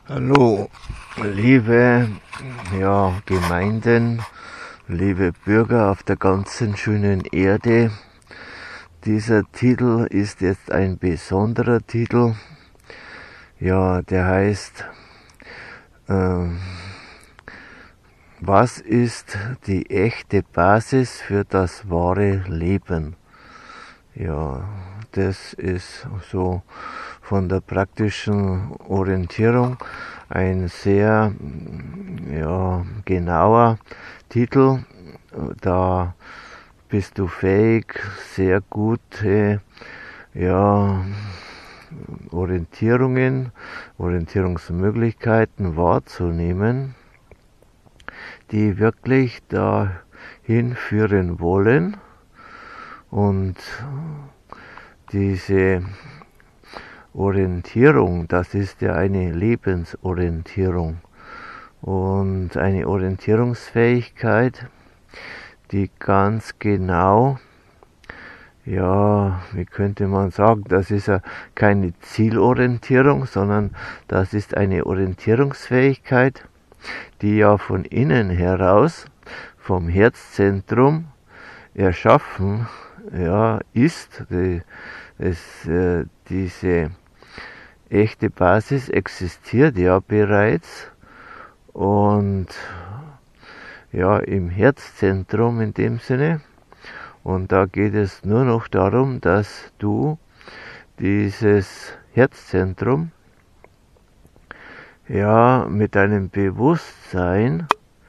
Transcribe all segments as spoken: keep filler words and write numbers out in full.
Hallo, liebe ja, Gemeinden, liebe Bürger auf der ganzen schönen Erde. Dieser Titel ist jetzt ein besonderer Titel. Ja, der heißt, äh, was ist die echte Basis für das wahre Leben? Ja, das ist so von der praktischen Orientierung ein sehr ja, genauer Titel. Da bist du fähig, sehr gute ja, Orientierungen, Orientierungsmöglichkeiten wahrzunehmen, die wirklich dahin führen wollen. Und diese Orientierung, das ist ja eine Lebensorientierung und eine Orientierungsfähigkeit, die ganz genau, ja, wie könnte man sagen, das ist ja keine Zielorientierung, sondern das ist eine Orientierungsfähigkeit, die ja von innen heraus, vom Herzzentrum erschaffen ja, ist. Die, es, äh, diese echte Basis existiert ja bereits und ja im Herzzentrum in dem Sinne, und da geht es nur noch darum, dass du dieses Herzzentrum ja mit deinem Bewusstsein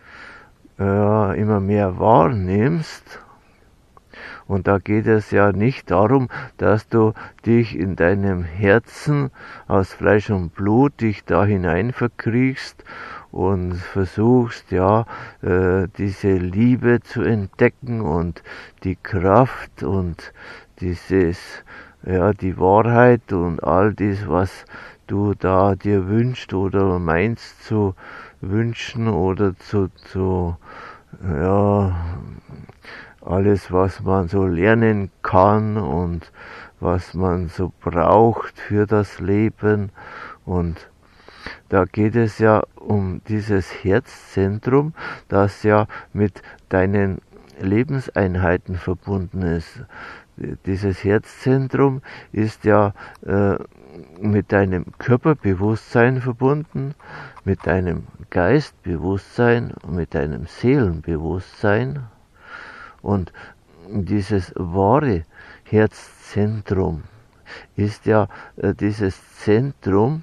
äh, immer mehr wahrnimmst. Und da geht es ja nicht darum, dass du dich in deinem Herzen aus Fleisch und Blut dich da hinein verkriechst und versuchst, ja, äh, diese Liebe zu entdecken und die Kraft und dieses, ja, die Wahrheit und all das, was du da dir wünschst oder meinst zu wünschen oder zu, zu ja, alles, was man so lernen kann und was man so braucht für das Leben. Und da geht es ja um dieses Herzzentrum, das ja mit deinen Lebenseinheiten verbunden ist. Dieses Herzzentrum ist ja äh, mit deinem Körperbewusstsein verbunden, mit deinem Geistbewusstsein, mit deinem Seelenbewusstsein. Und dieses wahre Herzzentrum ist ja äh, dieses Zentrum,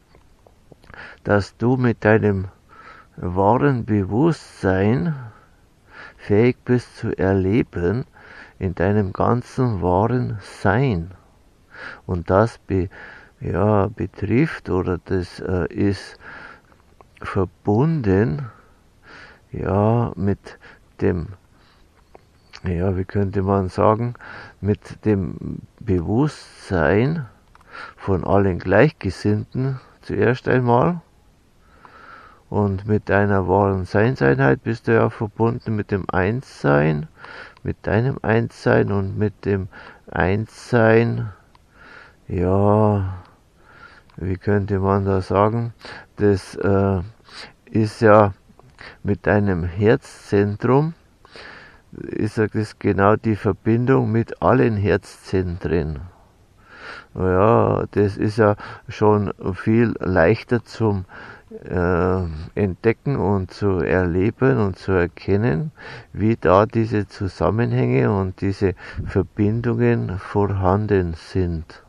dass du mit deinem wahren Bewusstsein fähig bist zu erleben in deinem ganzen wahren Sein. Und das be, ja, betrifft oder das äh, ist verbunden ja, mit dem, ja, wie könnte man sagen, mit dem Bewusstsein von allen Gleichgesinnten zuerst einmal. Und mit deiner wahren Seinseinheit bist du ja verbunden mit dem Einssein, mit deinem Einssein und mit dem Einssein, ja, wie könnte man da sagen, das äh, ist ja mit deinem Herzzentrum, ist das genau die Verbindung mit allen Herzzentren. Ja, das ist ja schon viel leichter zum äh, entdecken und zu erleben und zu erkennen, wie da diese Zusammenhänge und diese Verbindungen vorhanden sind.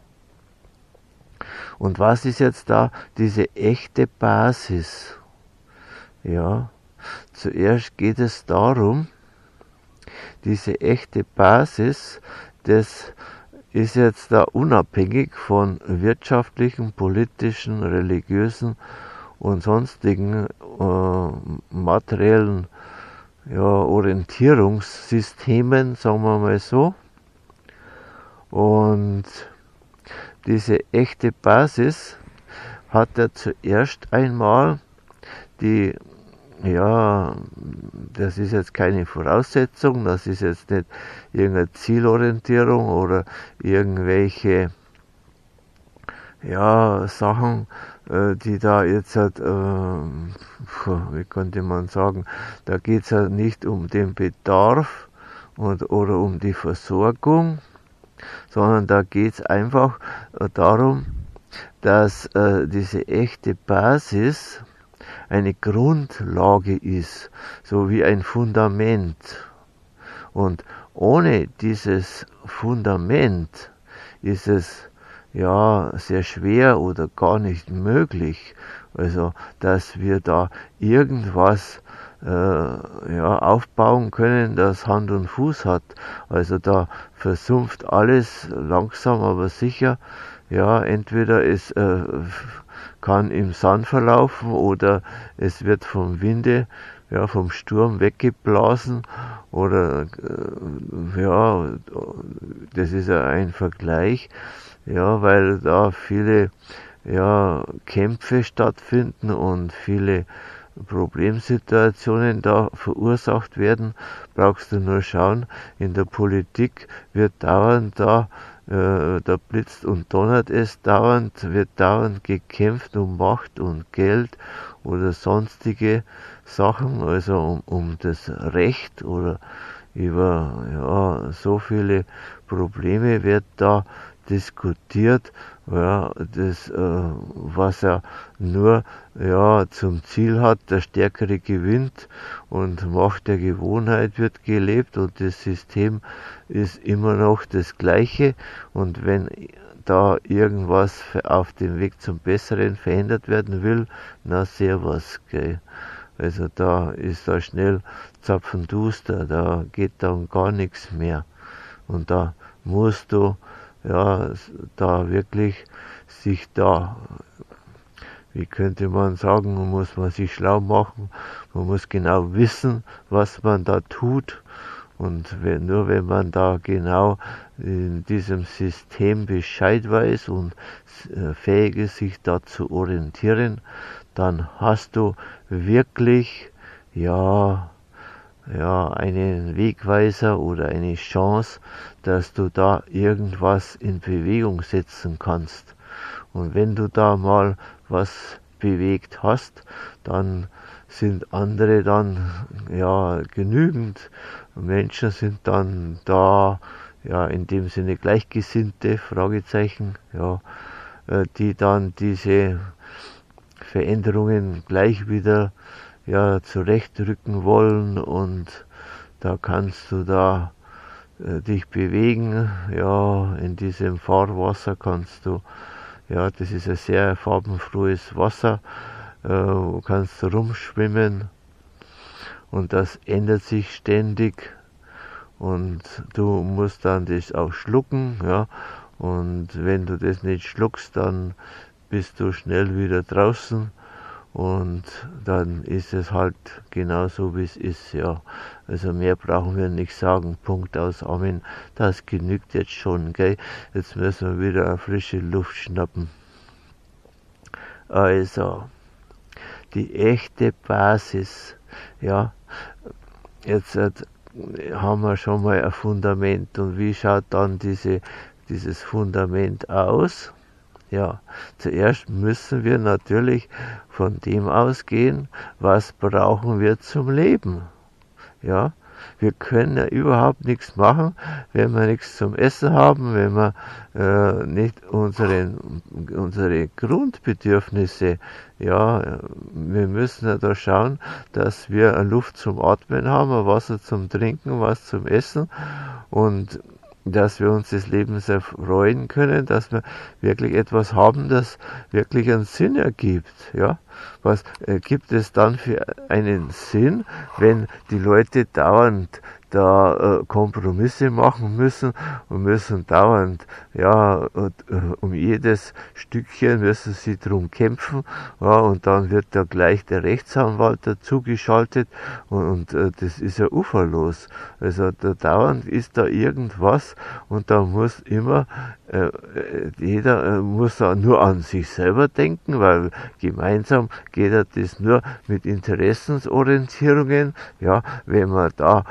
Und was ist jetzt da diese echte Basis? Ja, zuerst geht es darum, diese echte Basis, das ist jetzt da unabhängig von wirtschaftlichen, politischen, religiösen und sonstigen äh, materiellen ja, Orientierungssystemen, sagen wir mal so. Und diese echte Basis hat ja zuerst einmal die, ja, das ist jetzt keine Voraussetzung, das ist jetzt nicht irgendeine Zielorientierung oder irgendwelche ja, Sachen, äh, die da jetzt, halt, äh, wie könnte man sagen, da geht es ja nicht um den Bedarf und, oder um die Versorgung, sondern da geht es einfach äh, darum, dass äh, diese echte Basis eine Grundlage ist, so wie ein Fundament. Und ohne dieses Fundament ist es ja sehr schwer oder gar nicht möglich, also dass wir da irgendwas äh, ja, aufbauen können, das Hand und Fuß hat. Also da versumpft alles langsam, aber sicher. Ja, entweder es äh, kann im Sand verlaufen oder es wird vom Winde, ja, vom Sturm weggeblasen oder äh, ja, das ist ja ein Vergleich, ja, weil da viele ja, Kämpfe stattfinden und viele Problemsituationen da verursacht werden, brauchst du nur schauen, in der Politik wird dauernd da, äh, da blitzt und donnert es dauernd, wird dauernd gekämpft um Macht und Geld oder sonstige Sachen, also um, um das Recht oder über ja, so viele Probleme wird da diskutiert, ja, das, äh, was ja nur ja, zum Ziel hat, der Stärkere gewinnt und Macht der Gewohnheit wird gelebt und das System ist immer noch das gleiche und wenn da irgendwas auf dem Weg zum Besseren verändert werden will, na servus, gell. Also da ist da schnell zapfenduster, da geht dann gar nichts mehr und da musst du ja, da wirklich sich da, wie könnte man sagen, muss man sich schlau machen, man muss genau wissen, was man da tut und wenn, nur wenn man da genau in diesem System Bescheid weiß und fähig ist, sich da zu orientieren, dann hast du wirklich, ja, ja, einen Wegweiser oder eine Chance, dass du da irgendwas in Bewegung setzen kannst. Und wenn du da mal was bewegt hast, dann sind andere dann, ja, genügend Menschen sind dann da, ja, in dem Sinne Gleichgesinnte, Fragezeichen, ja, die dann diese Veränderungen gleich wieder ja, zurechtrücken wollen und da kannst du da äh, dich bewegen, ja, in diesem Fahrwasser kannst du, ja, das ist ein sehr farbenfrohes Wasser, äh, kannst du rumschwimmen und das ändert sich ständig und du musst dann das auch schlucken, ja, und wenn du das nicht schluckst, dann bist du schnell wieder draußen und dann ist es halt genauso wie es ist, ja. Also mehr brauchen wir nicht sagen. Punkt aus, Amen. Das genügt jetzt schon, gell. Jetzt müssen wir wieder eine frische Luft schnappen. Also, die echte Basis, ja. Jetzt äh, haben wir schon mal ein Fundament. Und wie schaut dann diese, dieses Fundament aus? Ja, zuerst müssen wir natürlich von dem ausgehen, was brauchen wir zum Leben. Ja, wir können ja überhaupt nichts machen, wenn wir nichts zum Essen haben, wenn wir äh, nicht unsere, unsere Grundbedürfnisse, ja, wir müssen ja da schauen, dass wir Luft zum Atmen haben, Wasser zum Trinken, was zum Essen und dass wir uns des Lebens erfreuen können, dass wir wirklich etwas haben, das wirklich einen Sinn ergibt. Ja? Was äh, gibt es dann für einen Sinn, wenn die Leute dauernd da äh, Kompromisse machen müssen und müssen dauernd, ja, und, äh, um jedes Stückchen müssen sie drum kämpfen, ja, und dann wird da gleich der Rechtsanwalt dazugeschaltet und, und äh, das ist ja uferlos. Also da dauernd ist da irgendwas und da muss immer äh, jeder äh, muss da nur an sich selber denken, weil gemeinsam geht er das nur mit Interessensorientierungen, ja, wenn man da äh,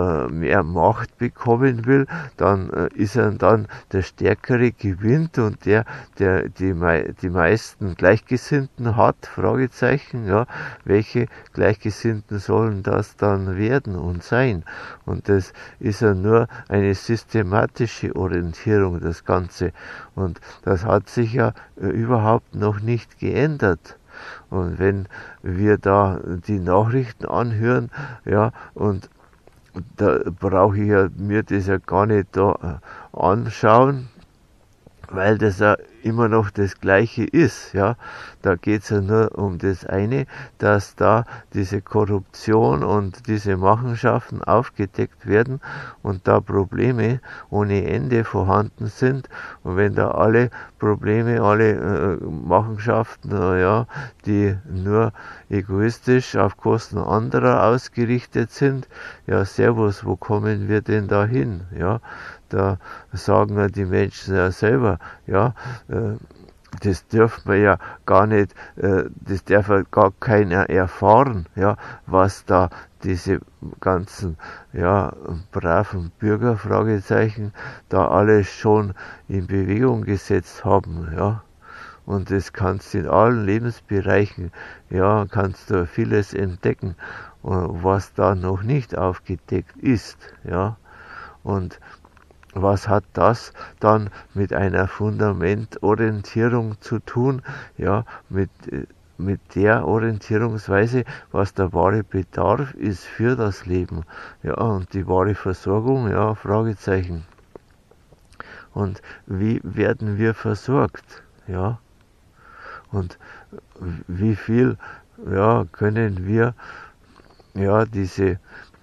äh, mehr Macht bekommen will, dann äh, ist er dann der Stärkere gewinnt und der, der die, mei die meisten Gleichgesinnten hat, Fragezeichen, ja, welche Gleichgesinnten sollen das dann werden und sein? Und das ist ja nur eine systematische Orientierung, das Ganze. Und das hat sich ja äh, überhaupt noch nicht geändert. Und wenn wir da die Nachrichten anhören, ja, und da brauche ich ja mir das ja gar nicht da anschauen, weil das ja immer noch das Gleiche ist, ja. Da geht's ja nur um das eine, dass da diese Korruption und diese Machenschaften aufgedeckt werden und da Probleme ohne Ende vorhanden sind. Und wenn da alle Probleme, alle äh, Machenschaften, äh, ja, die nur egoistisch auf Kosten anderer ausgerichtet sind, ja, servus, wo kommen wir denn da hin, ja? Da sagen ja die Menschen ja selber, ja, äh, das dürfen wir ja gar nicht, äh, das darf ja gar keiner erfahren, ja, was da diese ganzen, ja, braven Bürger, Fragezeichen, da alles schon in Bewegung gesetzt haben, ja. Und das kannst du in allen Lebensbereichen, ja, kannst du vieles entdecken, was da noch nicht aufgedeckt ist, ja. Und was hat das dann mit einer Fundamentorientierung zu tun? Ja, mit, mit der Orientierungsweise, was der wahre Bedarf ist für das Leben. Ja, und die wahre Versorgung, ja, Fragezeichen. Und wie werden wir versorgt? Ja, und wie viel, ja, können wir, ja, diese,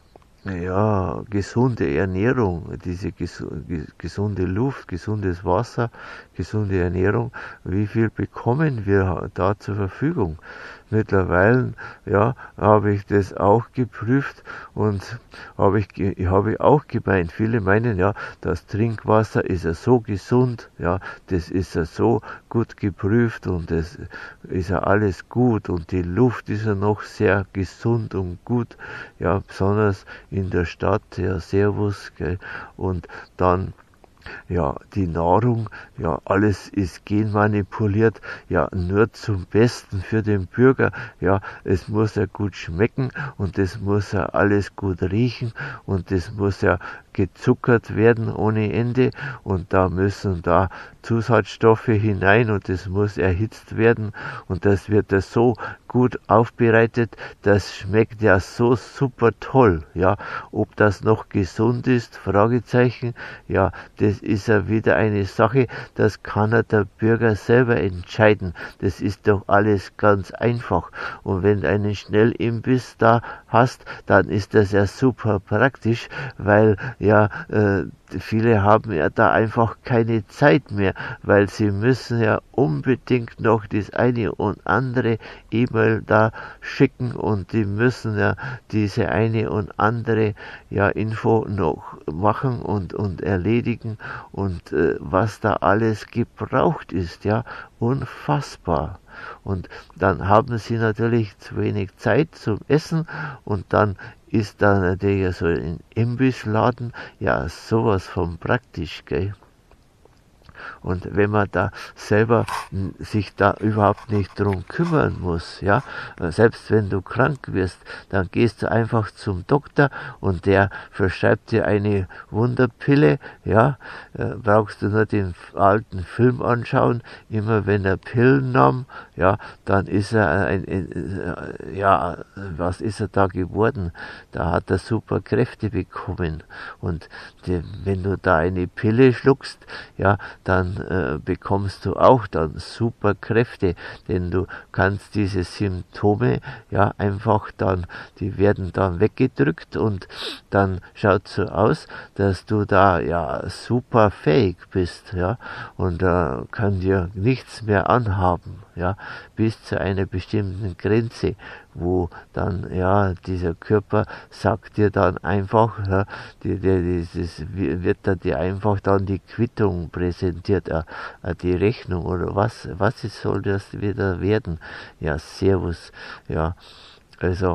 ja, gesunde Ernährung, diese ges gesunde Luft, gesundes Wasser, gesunde Ernährung, wie viel bekommen wir da zur Verfügung? Mittlerweile, ja, habe ich das auch geprüft und habe ich, habe ich auch gemeint, viele meinen, ja, das Trinkwasser ist ja so gesund, ja, das ist ja so gut geprüft und das ist ja alles gut und die Luft ist ja noch sehr gesund und gut, ja, besonders in der Stadt, ja, Servus, gell, und dann, ja, die Nahrung, ja, alles ist genmanipuliert, ja, nur zum Besten für den Bürger, ja, es muss ja gut schmecken und es muss ja alles gut riechen und es muss ja gezuckert werden ohne Ende und da müssen da Zusatzstoffe hinein und es muss erhitzt werden und das wird ja so gut aufbereitet, das schmeckt ja so super toll, ja, ob das noch gesund ist, Fragezeichen, ja, das ist ja wieder eine Sache, das kann ja der Bürger selber entscheiden, das ist doch alles ganz einfach und wenn du einen Schnellimbiss da hast, dann ist das ja super praktisch, weil ja, äh, viele haben ja da einfach keine Zeit mehr, weil sie müssen ja unbedingt noch das eine und andere E-Mail da schicken und die müssen ja diese eine und andere ja Info noch machen und, und erledigen und äh, was da alles gebraucht ist, ja, unfassbar. Und dann haben sie natürlich zu wenig Zeit zum Essen und dann ist da natürlich so ein Imbissladen, ja, sowas von praktisch, gell. Und wenn man da selber sich da überhaupt nicht drum kümmern muss, ja, selbst wenn du krank wirst, dann gehst du einfach zum Doktor und der verschreibt dir eine Wunderpille, ja, brauchst du nur den alten Film anschauen, immer wenn er Pillen nahm, ja, dann ist er ein, ein ja, was ist er da geworden? Da hat er super Kräfte bekommen und die, wenn du da eine Pille schluckst, ja, dann äh, bekommst du auch dann super Kräfte, denn du kannst diese Symptome ja einfach dann, die werden dann weggedrückt und dann schaut so aus, dass du da ja super fähig bist, ja, und da äh, kann dir nichts mehr anhaben, ja, bis zu einer bestimmten Grenze, wo dann, ja, dieser Körper sagt dir dann einfach, ja, die, die, dieses, wird da dir einfach dann die Quittung präsentiert, äh, die Rechnung oder was, was soll das wieder werden? Ja, Servus, ja. Also,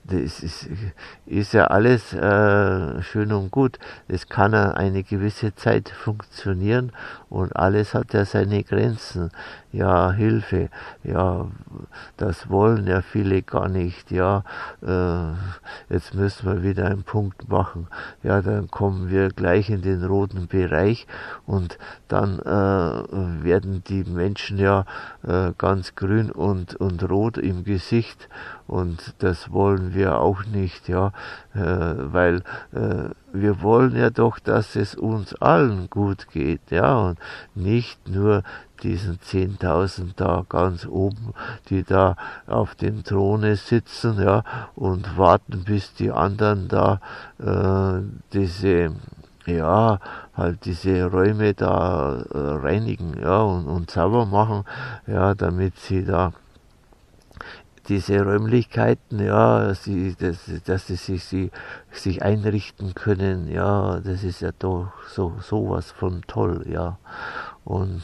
das ist, ist ja alles äh, schön und gut. Das kann ja eine gewisse Zeit funktionieren und alles hat ja seine Grenzen. Ja, Hilfe, ja, das wollen ja viele gar nicht. Ja, äh, jetzt müssen wir wieder einen Punkt machen. Ja, dann kommen wir gleich in den roten Bereich und dann äh, werden die Menschen ja äh, ganz grün und, und rot im Gesicht. Und das wollen wir auch nicht, ja, äh, weil äh, wir wollen ja doch, dass es uns allen gut geht, ja, und nicht nur diesen zehntausend da ganz oben, die da auf den Throne sitzen, ja, und warten, bis die anderen da äh, diese, ja, halt diese Räume da äh, reinigen, ja, und, und sauber machen, ja, damit sie da diese Räumlichkeiten, ja, sie, das, dass sie sich, sie, sich einrichten können, ja, das ist ja doch so, sowas von toll, ja. Und,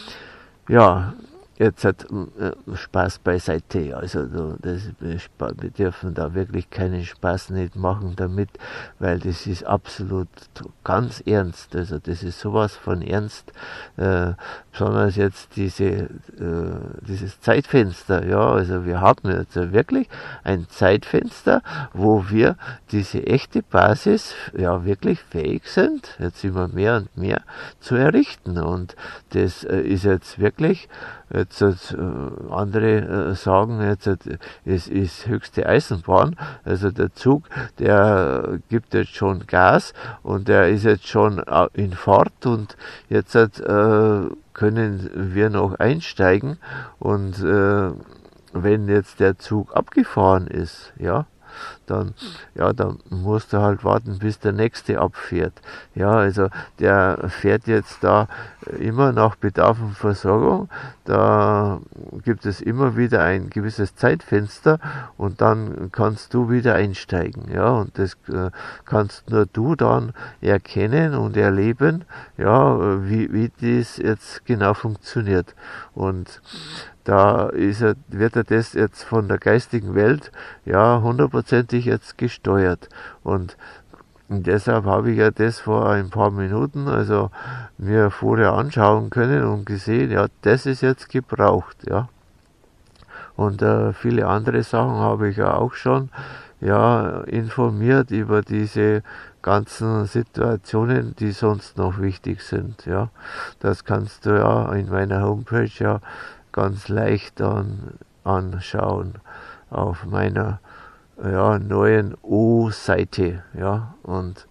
ja, jetzt hat äh, Spaß beiseite, also das, wir dürfen da wirklich keinen Spaß nicht machen damit, weil das ist absolut ganz ernst, also das ist sowas von ernst, äh, besonders jetzt diese, äh, dieses Zeitfenster, ja, also wir haben jetzt wirklich ein Zeitfenster, wo wir diese echte Basis, ja, wirklich fähig sind, jetzt immer mehr und mehr zu errichten und das äh, ist jetzt wirklich. Jetzt äh, andere äh, sagen jetzt, äh, es ist höchste Eisenbahn, also der Zug, der gibt jetzt schon Gas und der ist jetzt schon in Fahrt und jetzt äh, können wir noch einsteigen und äh, wenn jetzt der Zug abgefahren ist, ja, dann, ja, dann musst du halt warten, bis der nächste abfährt. Ja, also der fährt jetzt da immer nach Bedarf und Versorgung. Da gibt es immer wieder ein gewisses Zeitfenster und dann kannst du wieder einsteigen. Ja, und das äh, kannst nur du dann erkennen und erleben, ja, wie, wie das jetzt genau funktioniert. Und da ist er, wird er das jetzt von der geistigen Welt ja hundertprozentig jetzt gesteuert. Und deshalb habe ich ja das vor ein paar Minuten also mir vorher anschauen können und gesehen, ja, das ist jetzt gebraucht, ja. Und äh, viele andere Sachen habe ich ja auch schon ja informiert über diese ganzen Situationen, die sonst noch wichtig sind, ja. Das kannst du ja in meiner Homepage ja ganz leicht dann anschauen auf meiner ja, neuen O-Seite, ja, und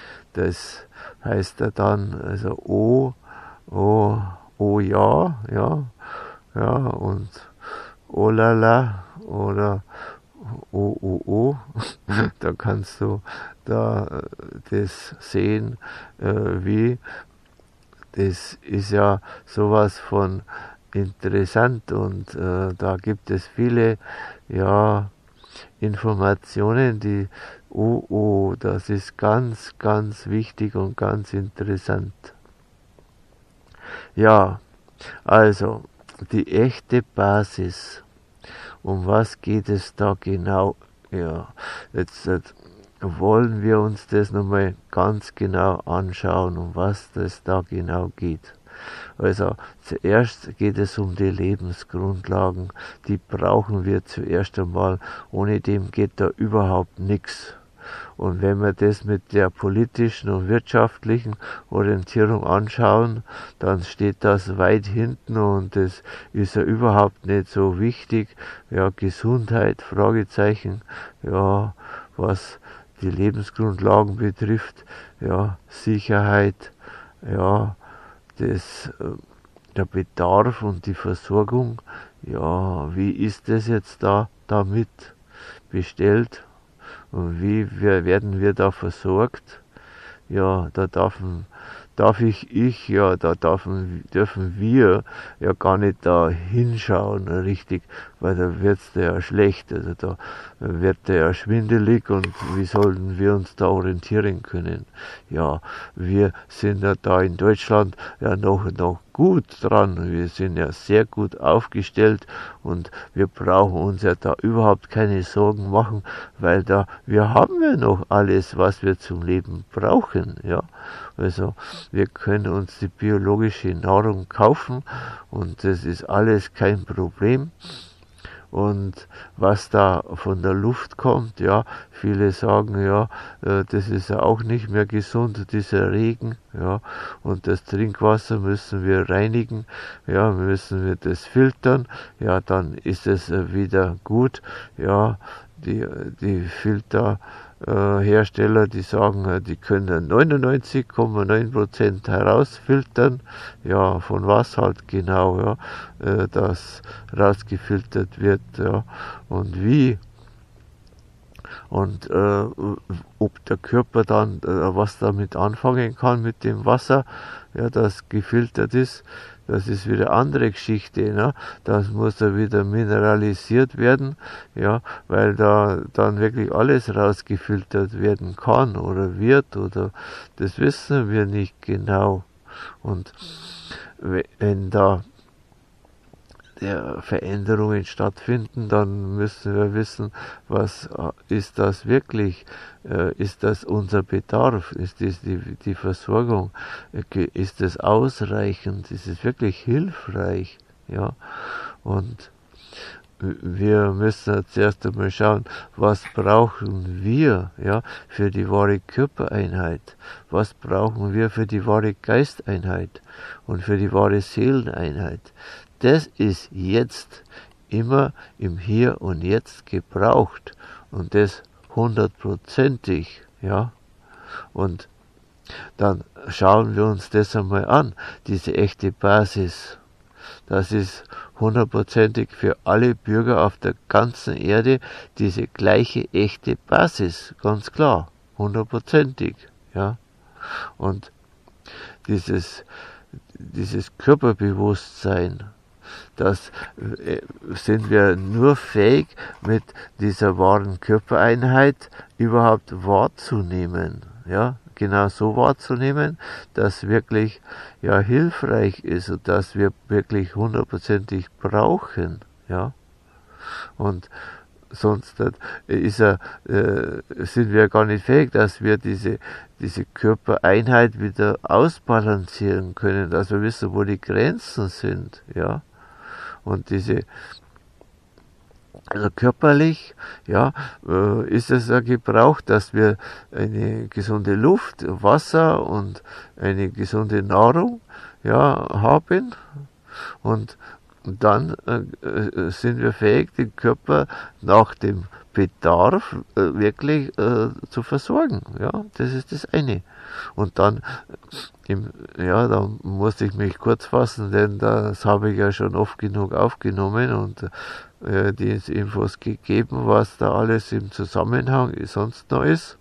das heißt ja dann, also O, O, O ja, ja, ja, und O lala oder O, O, O, da kannst du da das sehen, äh, wie, das ist ja sowas von interessant und äh, da gibt es viele ja Informationen, die oh oh, das ist ganz ganz wichtig und ganz interessant. Ja, also die echte Basis. Um was geht es da genau? Ja, jetzt, jetzt wollen wir uns das nochmal ganz genau anschauen, um was das da genau geht. Also zuerst geht es um die Lebensgrundlagen, die brauchen wir zuerst einmal, ohne dem geht da überhaupt nichts. Und wenn wir das mit der politischen und wirtschaftlichen Orientierung anschauen, dann steht das weit hinten und das ist ja überhaupt nicht so wichtig. Ja, Gesundheit, Fragezeichen, ja, was die Lebensgrundlagen betrifft, ja, Sicherheit, ja, das, der Bedarf und die Versorgung, ja, wie ist das jetzt da damit bestellt und wie wir, werden wir da versorgt? Ja, da dürfen, darf ich, ich, ja, da dürfen, dürfen wir ja gar nicht da hinschauen, richtig, weil da wird's da ja schlecht, also da wird der ja schwindelig und wie sollten wir uns da orientieren können? Ja, wir sind ja da in Deutschland ja noch, noch gut dran, wir sind ja sehr gut aufgestellt und wir brauchen uns ja da überhaupt keine Sorgen machen, weil da, wir haben ja noch alles, was wir zum Leben brauchen, ja. Also, wir können uns die biologische Nahrung kaufen und das ist alles kein Problem. Und was da von der Luft kommt, ja, viele sagen, ja, das ist ja auch nicht mehr gesund, dieser Regen, ja, und das Trinkwasser müssen wir reinigen, ja, müssen wir das filtern, ja, dann ist es wieder gut, ja, die, die Filter, Hersteller, die sagen, die können neunundneunzig Komma neun Prozent herausfiltern, ja, von was halt genau, ja, das rausgefiltert wird, ja, und wie. Und äh, ob der Körper dann äh, was damit anfangen kann mit dem Wasser, ja, das gefiltert ist, das ist wieder andere Geschichte, ne? Das muss ja wieder mineralisiert werden, ja, weil da dann wirklich alles rausgefiltert werden kann oder wird, oder das wissen wir nicht genau. Und wenn da der Veränderungen stattfinden, dann müssen wir wissen, was ist das wirklich, ist das unser Bedarf, ist das die, die Versorgung, ist es ausreichend, ist es wirklich hilfreich, ja, und wir müssen zuerst einmal schauen, was brauchen wir, ja, für die wahre Körpereinheit, was brauchen wir für die wahre Geisteinheit und für die wahre Seeleneinheit. Das ist jetzt immer im Hier und Jetzt gebraucht und das hundertprozentig, ja. Und dann schauen wir uns das einmal an, diese echte Basis. Das ist hundertprozentig für alle Bürger auf der ganzen Erde diese gleiche echte Basis, ganz klar, hundertprozentig, ja. Und dieses, dieses Körperbewusstsein, das äh, sind wir nur fähig, mit dieser wahren Körpereinheit überhaupt wahrzunehmen, ja, genau so wahrzunehmen, dass wirklich ja hilfreich ist und dass wir wirklich hundertprozentig brauchen, ja, und sonst ist er, äh, sind wir gar nicht fähig, dass wir diese, diese Körpereinheit wieder ausbalancieren können, dass wir wissen, wo die Grenzen sind, ja. Und diese, also körperlich, ja, äh, ist es ja gebraucht, dass wir eine gesunde Luft, Wasser und eine gesunde Nahrung, ja, haben. Und dann äh, sind wir fähig, den Körper nach dem Bedarf äh, wirklich äh, zu versorgen. Ja, das ist das eine. Und dann, im, ja, da musste ich mich kurz fassen, denn das habe ich ja schon oft genug aufgenommen und äh, die Infos gegeben, was da alles im Zusammenhang sonst noch ist.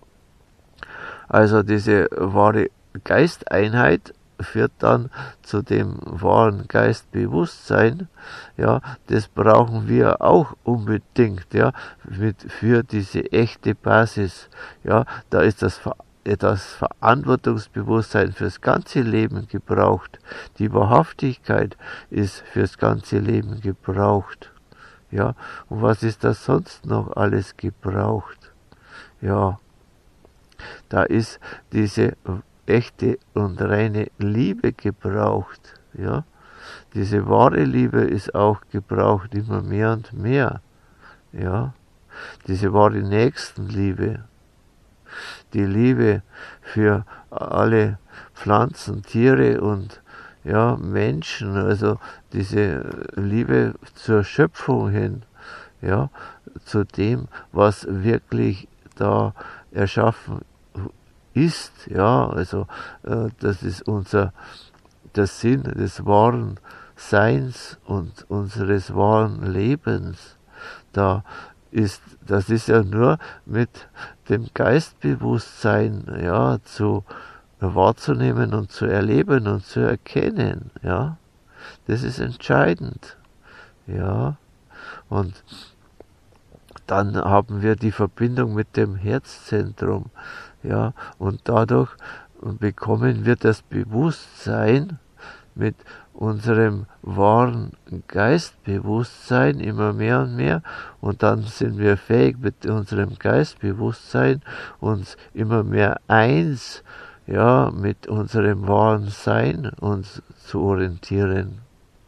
Also diese wahre Geisteinheit führt dann zu dem wahren Geistbewusstsein, ja, das brauchen wir auch unbedingt, ja, mit, für diese echte Basis, ja, da ist das, das Verantwortungsbewusstsein fürs ganze Leben gebraucht, die Wahrhaftigkeit ist fürs ganze Leben gebraucht, ja, und was ist da sonst noch alles gebraucht, ja, da ist diese echte und reine Liebe gebraucht, ja. Diese wahre Liebe ist auch gebraucht, immer mehr und mehr, ja. Diese wahre Nächstenliebe, die Liebe für alle Pflanzen, Tiere und ja, Menschen, also diese Liebe zur Schöpfung hin, ja, zu dem, was wirklich da erschaffen ist, ja, also äh, das ist unser, der Sinn des wahren Seins und unseres wahren Lebens. Da ist, das ist ja nur mit dem Geistbewusstsein, ja, zu wahrzunehmen und zu erleben und zu erkennen, ja. Das ist entscheidend, ja. Und dann haben wir die Verbindung mit dem Herzzentrum, ja, und dadurch bekommen wir das Bewusstsein, mit unserem wahren Geistbewusstsein immer mehr und mehr, und dann sind wir fähig, mit unserem Geistbewusstsein uns immer mehr eins, ja, mit unserem wahren Sein uns zu orientieren.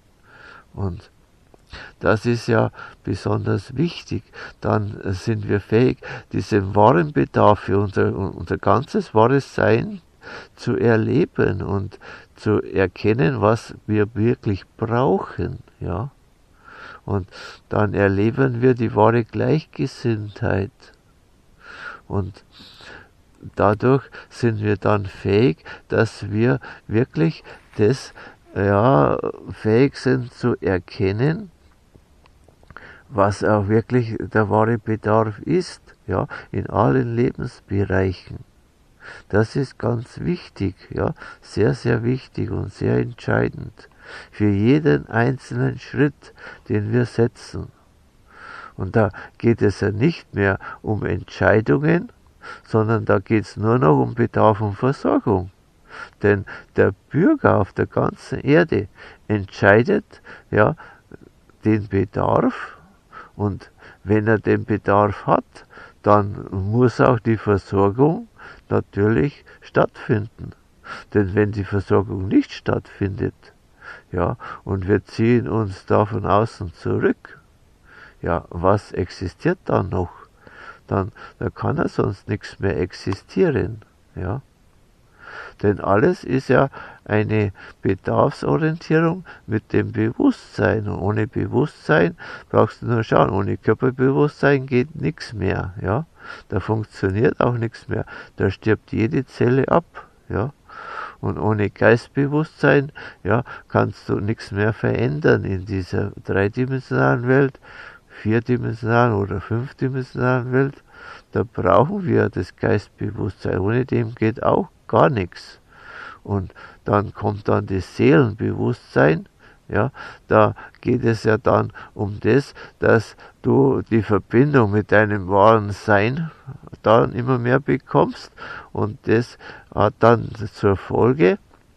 Und das ist ja besonders wichtig. Dann sind wir fähig, diesen wahren Bedarf für unser, unser ganzes wahres Sein zu erleben und zu erkennen, was wir wirklich brauchen. Ja? Und dann erleben wir die wahre Gleichgesinntheit. Und dadurch sind wir dann fähig, dass wir wirklich das, ja, fähig sind zu erkennen, was auch wirklich der wahre Bedarf ist, ja, in allen Lebensbereichen. Das ist ganz wichtig, ja, sehr, sehr wichtig und sehr entscheidend für jeden einzelnen Schritt, den wir setzen. Und da geht es ja nicht mehr um Entscheidungen, sondern da geht es nur noch um Bedarf und Versorgung. Denn der Bürger auf der ganzen Erde entscheidet, ja, den Bedarf, und wenn er den Bedarf hat, dann muss auch die Versorgung natürlich stattfinden. Denn wenn die Versorgung nicht stattfindet, ja, und wir ziehen uns da von außen zurück, ja, was existiert dann noch? Dann, da kann ja sonst nichts mehr existieren, ja. Denn alles ist ja eine Bedarfsorientierung mit dem Bewusstsein. Und ohne Bewusstsein brauchst du nur schauen, ohne Körperbewusstsein geht nichts mehr. Ja? Da funktioniert auch nichts mehr. Da stirbt jede Zelle ab. Ja? Und ohne Geistbewusstsein, ja, kannst du nichts mehr verändern in dieser dreidimensionalen Welt, vierdimensionalen oder fünfdimensionalen Welt. Da brauchen wir das Geistbewusstsein. Ohne dem geht auch gar nichts. Und dann kommt dann das Seelenbewusstsein. Ja, da geht es ja dann um das, dass du die Verbindung mit deinem wahren Sein dann immer mehr bekommst, und das hat dann zur Folge,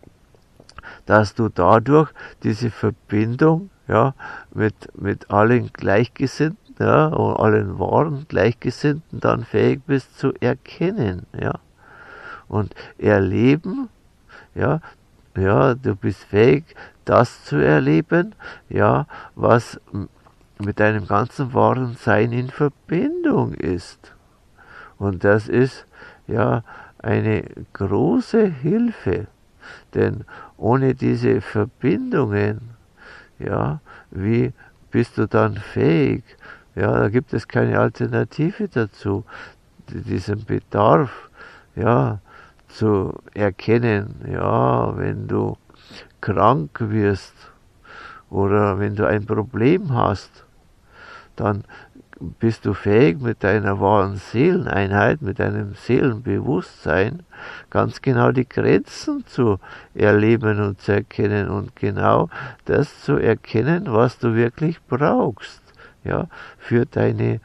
dass du dadurch diese Verbindung, ja, mit, mit allen Gleichgesinnten, ja, und allen wahren Gleichgesinnten dann fähig bist zu erkennen, ja. Und erleben, ja, ja, du bist fähig, das zu erleben, ja, was mit deinem ganzen wahren Sein in Verbindung ist. Und das ist, ja, eine große Hilfe, denn ohne diese Verbindungen, ja, wie bist du dann fähig? Ja, da gibt es keine Alternative dazu, diesen Bedarf, ja, zu erkennen. Ja, wenn du krank wirst oder wenn du ein Problem hast, dann bist du fähig, mit deiner wahren Seeleneinheit, mit deinem Seelenbewusstsein ganz genau die Grenzen zu erleben und zu erkennen und genau das zu erkennen, was du wirklich brauchst, ja, für deine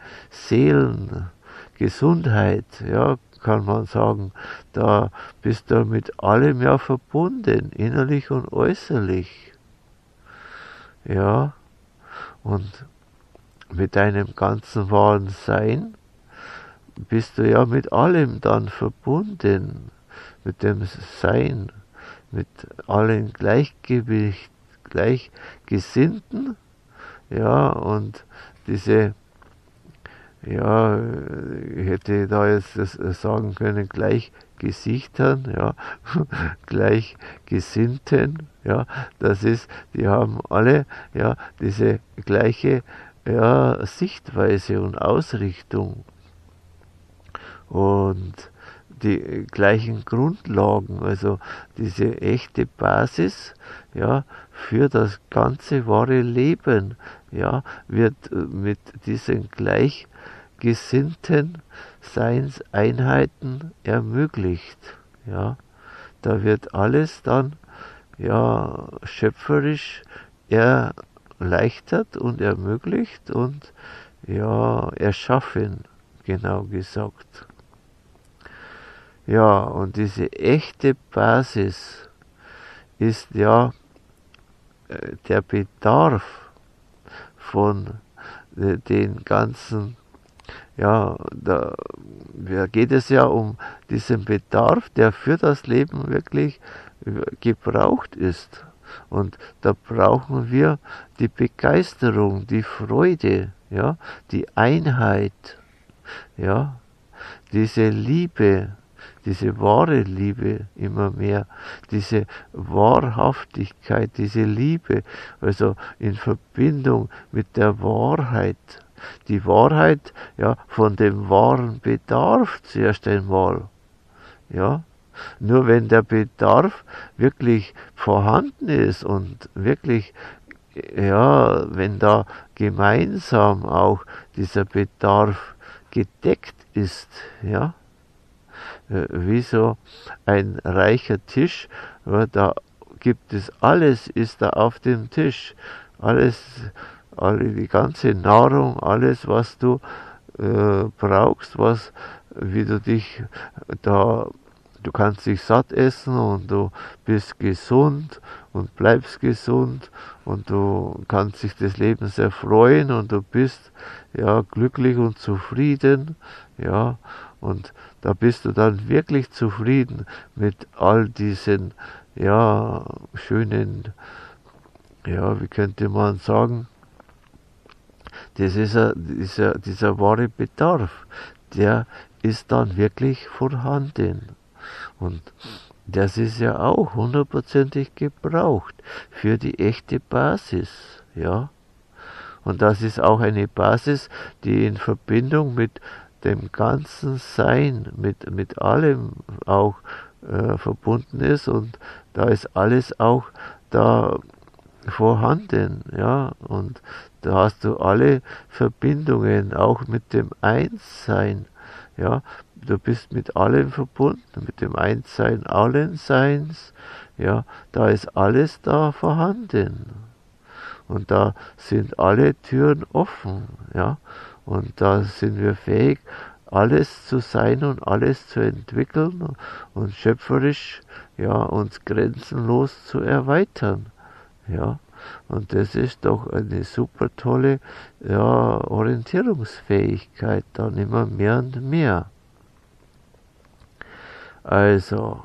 Seelengesundheit, ja, kann man sagen. Da bist du mit allem ja verbunden, innerlich und äußerlich, ja, und mit deinem ganzen wahren Sein bist du ja mit allem dann verbunden, mit dem Sein, mit allen Gleichgewicht, Gleichgesinnten, ja, und diese, ja, ich hätte da jetzt sagen können, Gleichgesichtern, ja, Gleichgesinnten, ja, das ist, die haben alle, ja, diese gleiche, ja, Sichtweise und Ausrichtung und die gleichen Grundlagen, also diese echte Basis, ja, für das ganze wahre Leben, ja, wird mit diesen gleichgesinnten Seinseinheiten ermöglicht, ja. Da wird alles dann, ja, schöpferisch erleichtert und ermöglicht und, ja, erschaffen, genau gesagt. Ja, und diese echte Basis ist ja äh, der Bedarf von äh, den ganzen, ja, da, da geht es ja um diesen Bedarf, der für das Leben wirklich gebraucht ist. Und da brauchen wir die Begeisterung, die Freude, ja, die Einheit, ja, diese Liebe, diese wahre Liebe immer mehr, diese Wahrhaftigkeit, diese Liebe, also in Verbindung mit der Wahrheit. Die Wahrheit, ja, von dem wahren Bedarf zuerst einmal, ja. Nur wenn der Bedarf wirklich vorhanden ist und wirklich, ja, wenn da gemeinsam auch dieser Bedarf gedeckt ist, ja, wie so ein reicher Tisch, da gibt es alles, ist da auf dem Tisch, alles, alle, die ganze Nahrung, alles, was du äh, brauchst, was, wie du dich da, du kannst dich satt essen und du bist gesund und bleibst gesund und du kannst dich des Lebens erfreuen und du bist ja glücklich und zufrieden, ja, und da bist du dann wirklich zufrieden mit all diesen, ja, schönen, ja, wie könnte man sagen, das ist a, dieser, dieser wahre Bedarf, der ist dann wirklich vorhanden. Und das ist ja auch hundertprozentig gebraucht für die echte Basis, ja. Und das ist auch eine Basis, die in Verbindung mit dem ganzen Sein, mit, mit allem auch äh, verbunden ist und da ist alles auch da vorhanden, ja, und da hast du alle Verbindungen, auch mit dem Einssein, ja, du bist mit allem verbunden, mit dem Einssein allen Seins, ja, da ist alles da vorhanden und da sind alle Türen offen, ja, und da sind wir fähig, alles zu sein und alles zu entwickeln und schöpferisch, ja, uns grenzenlos zu erweitern, ja. Und das ist doch eine super tolle, ja, Orientierungsfähigkeit, dann immer mehr und mehr. Also,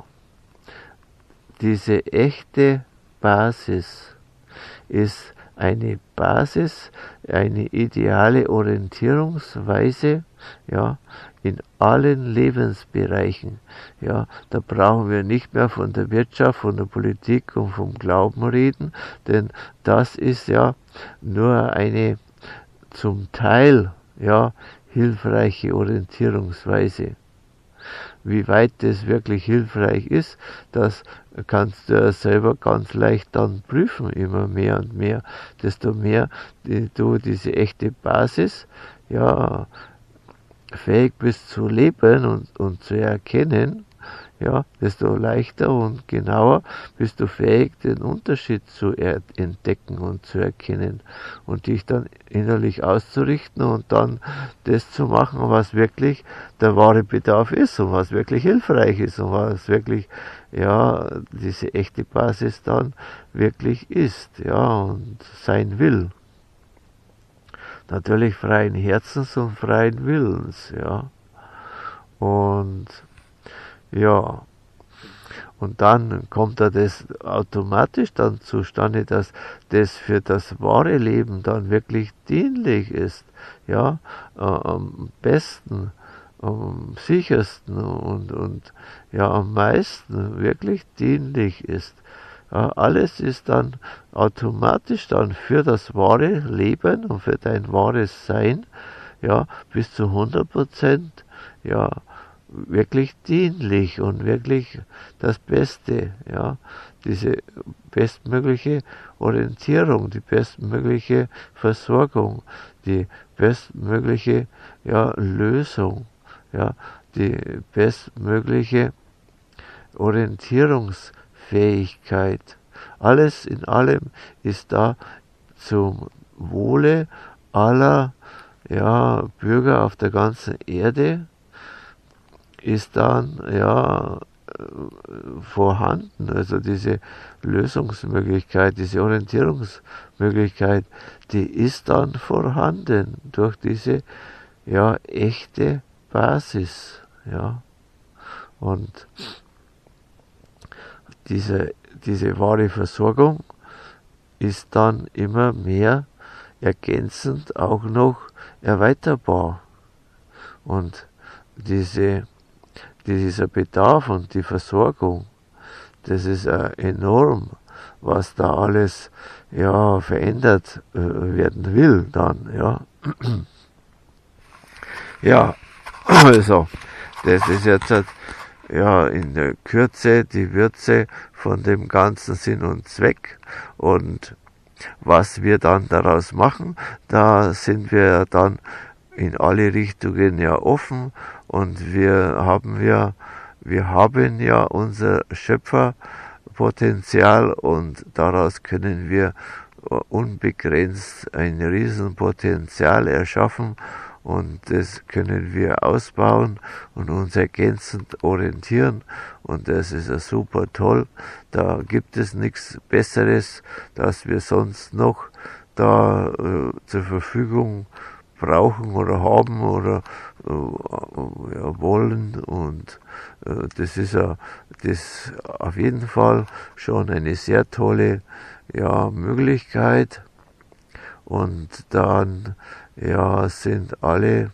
diese echte Basis ist eine Basis, eine ideale Orientierungsweise, ja, in allen Lebensbereichen. Ja, da brauchen wir nicht mehr von der Wirtschaft, von der Politik und vom Glauben reden, denn das ist ja nur eine zum Teil, ja, hilfreiche Orientierungsweise. Wie weit das wirklich hilfreich ist, das kannst du ja selber ganz leicht dann prüfen, immer mehr und mehr. Desto mehr du diese echte Basis, ja, fähig bist zu leben und, und zu erkennen, ja, desto leichter und genauer bist du fähig, den Unterschied zu entdecken und zu erkennen und dich dann innerlich auszurichten und dann das zu machen, was wirklich der wahre Bedarf ist und was wirklich hilfreich ist und was wirklich, ja, diese echte Basis dann wirklich ist, ja, und sein will. Natürlich freien Herzens und freien Willens, ja. Und ja, und dann kommt da das automatisch dann zustande, dass das für das wahre Leben dann wirklich dienlich ist, ja, äh, am besten, am sichersten und, und ja, am meisten wirklich dienlich ist. Ja, alles ist dann automatisch dann für das wahre Leben und für dein wahres Sein, ja, bis zu hundert Prozent, ja, wirklich dienlich und wirklich das Beste, ja, diese bestmögliche Orientierung, die bestmögliche Versorgung, die bestmögliche, ja, Lösung, ja, die bestmögliche Orientierungsfähigkeit. Alles in allem ist da zum Wohle aller, ja, Bürger auf der ganzen Erde, ist dann, ja, vorhanden. Also diese Lösungsmöglichkeit, diese Orientierungsmöglichkeit, die ist dann vorhanden durch diese ja echte Basis, ja. Und diese, diese wahre Versorgung ist dann immer mehr ergänzend auch noch erweiterbar. Und diese, dieser Bedarf und die Versorgung, das ist äh, enorm, was da alles ja verändert äh, werden will dann, ja. Ja, also, das ist jetzt halt, ja, in der Kürze die Würze von dem ganzen Sinn und Zweck. Und was wir dann daraus machen, da sind wir dann in alle Richtungen ja offen, und wir haben ja, wir haben ja unser Schöpferpotenzial, und daraus können wir unbegrenzt ein Riesenpotenzial erschaffen, und das können wir ausbauen und uns ergänzend orientieren, und das ist ja super toll. Da gibt es nichts Besseres, das wir sonst noch da äh, zur Verfügung brauchen oder haben oder äh, ja, wollen, und äh, das ist ja das auf jeden Fall schon eine sehr tolle ja, Möglichkeit. Und dann ja sind alle,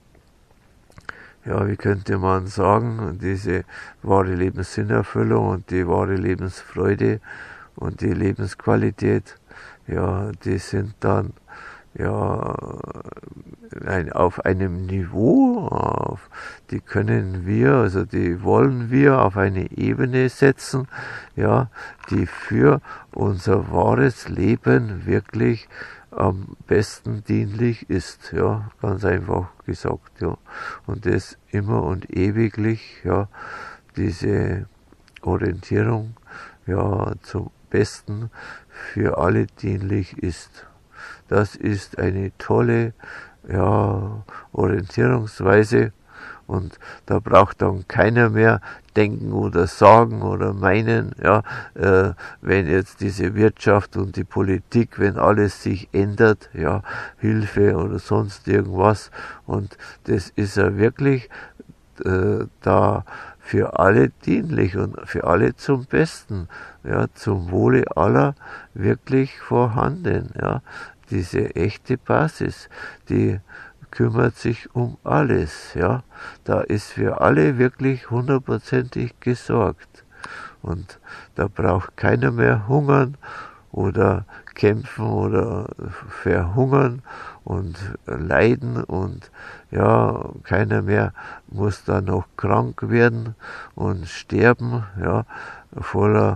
ja wie könnte man sagen, diese wahre Lebenssinnerfüllung und die wahre Lebensfreude und die Lebensqualität, ja die sind dann ja ein, auf einem Niveau, auf, die können wir, also die wollen wir auf eine Ebene setzen, ja, die für unser wahres Leben wirklich am besten dienlich ist, ja, ganz einfach gesagt, ja, und das immer und ewiglich, ja, diese Orientierung, ja, zum Besten für alle dienlich ist. Das ist eine tolle, ja, Orientierungsweise, und da braucht dann keiner mehr denken oder sagen oder meinen, ja, äh, wenn jetzt diese Wirtschaft und die Politik, wenn alles sich ändert, ja, Hilfe oder sonst irgendwas, und das ist ja wirklich äh, da für alle dienlich und für alle zum Besten, ja, zum Wohle aller wirklich vorhanden, ja, diese echte Basis, die kümmert sich um alles, ja. Da ist für alle wirklich hundertprozentig gesorgt. Und da braucht keiner mehr hungern oder kämpfen oder verhungern und leiden, und ja, keiner mehr muss da noch krank werden und sterben, ja, voller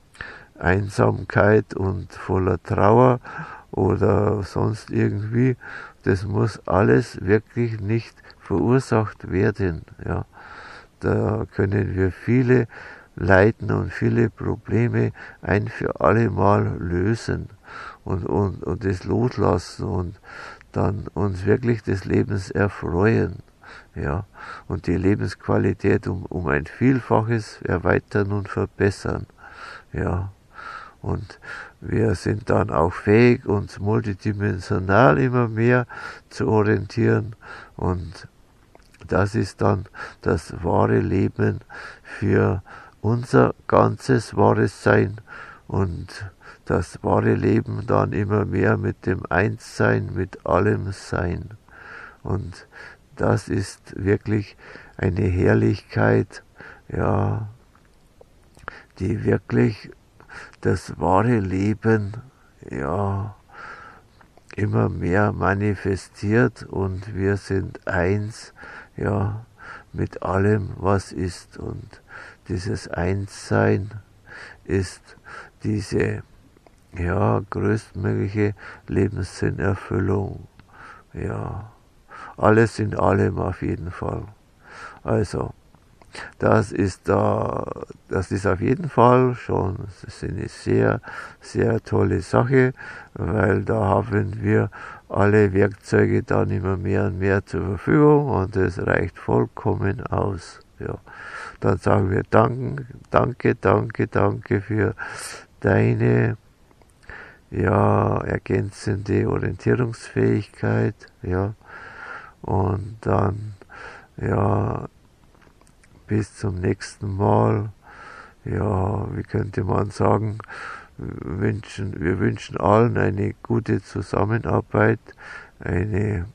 Einsamkeit und voller Trauer oder sonst irgendwie. Das muss alles wirklich nicht verursacht werden, ja. Da können wir viele Leiden und viele Probleme ein für alle Mal lösen und, und, und das loslassen und dann uns wirklich des Lebens erfreuen, ja, und die Lebensqualität um, um ein Vielfaches erweitern und verbessern, ja. Und wir sind dann auch fähig, uns multidimensional immer mehr zu orientieren. Und das ist dann das wahre Leben für unser ganzes wahres Sein. Und das wahre Leben dann immer mehr mit dem Einssein, mit allem Sein. Und das ist wirklich eine Herrlichkeit, ja, die wirklich das wahre Leben, ja, immer mehr manifestiert, und wir sind eins, ja, mit allem, was ist. Und dieses Einssein ist diese, ja, größtmögliche Lebenssinnerfüllung, ja, alles in allem auf jeden Fall. Also, Das ist da, das ist auf jeden Fall schon das ist eine sehr, sehr tolle Sache, weil da haben wir alle Werkzeuge dann immer mehr und mehr zur Verfügung, und es reicht vollkommen aus. Ja, dann sagen wir danke, danke, danke, danke für deine ja, ergänzende Orientierungsfähigkeit, ja, und dann, ja, bis zum nächsten Mal, ja, wie könnte man sagen, wünschen, wir wünschen allen eine gute Zusammenarbeit, eine,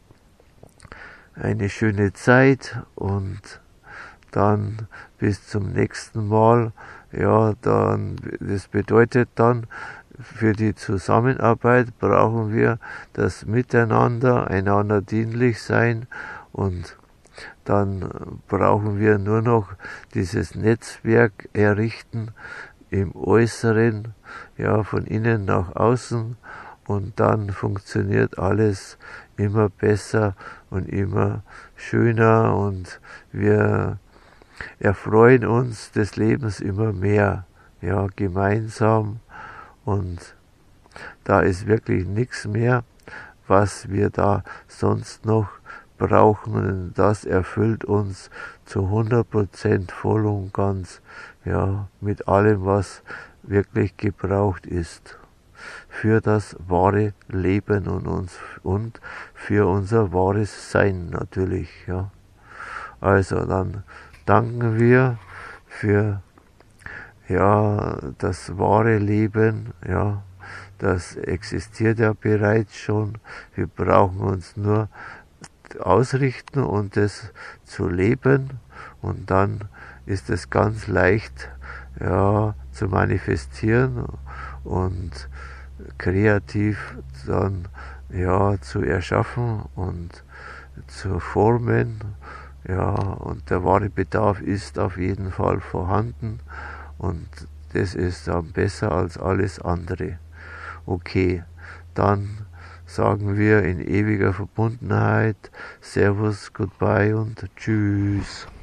eine schöne Zeit und dann bis zum nächsten Mal. Ja, dann, das bedeutet dann, für die Zusammenarbeit brauchen wir das Miteinander, einander dienlich sein und dann brauchen wir nur noch dieses Netzwerk errichten im Äußeren, ja, von innen nach außen und dann funktioniert alles immer besser und immer schöner und wir erfreuen uns des Lebens immer mehr, ja, gemeinsam und da ist wirklich nichts mehr, was wir da sonst noch brauchen und das erfüllt uns zu hundert Prozent voll und ganz, ja, mit allem, was wirklich gebraucht ist für das wahre Leben und uns und für unser wahres Sein natürlich, ja. Also dann danken wir für ja das wahre Leben, ja, das existiert ja bereits schon. Wir brauchen uns nur ausrichten und es zu leben und dann ist es ganz leicht, ja, zu manifestieren und kreativ dann, ja, zu erschaffen und zu formen, ja, und der wahre Bedarf ist auf jeden Fall vorhanden und das ist dann besser als alles andere. Okay, dann sagen wir in ewiger Verbundenheit Servus, Goodbye und Tschüss.